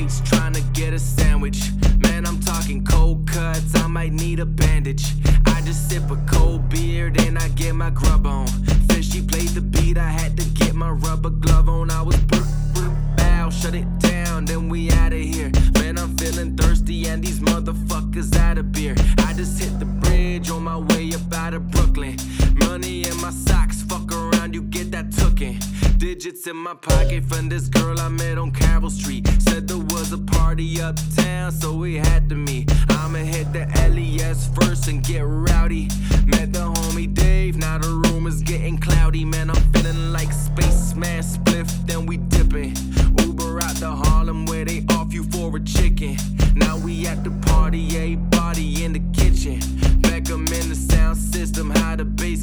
mates trying to get a sandwich. Man, I'm talking cold cuts, I might need a bandage. I just sip a cold beer, then I get my grub on. Fishy played the beat, I had to get my rubber glove on. I was bow, shut it down, then we outta here. Man, I'm feeling thirsty and these motherfuckers out of beer. I just hit the bridge on my way up out of Brooklyn. Money in my socks, fuck around, you get that tookin'. Digits in my pocket from this girl I met on Carroll Street. Said there was a party uptown, so we had to meet. I'ma hit the LES first and get rowdy. Met the homie Dave, now the room is getting cloudy. Man, I'm feeling like Spaceman Spliff, then we dipping. Uber out to Harlem where they off you for a chicken. Now we at the party, a body in the kitchen. Beckham in the sound system, how the bass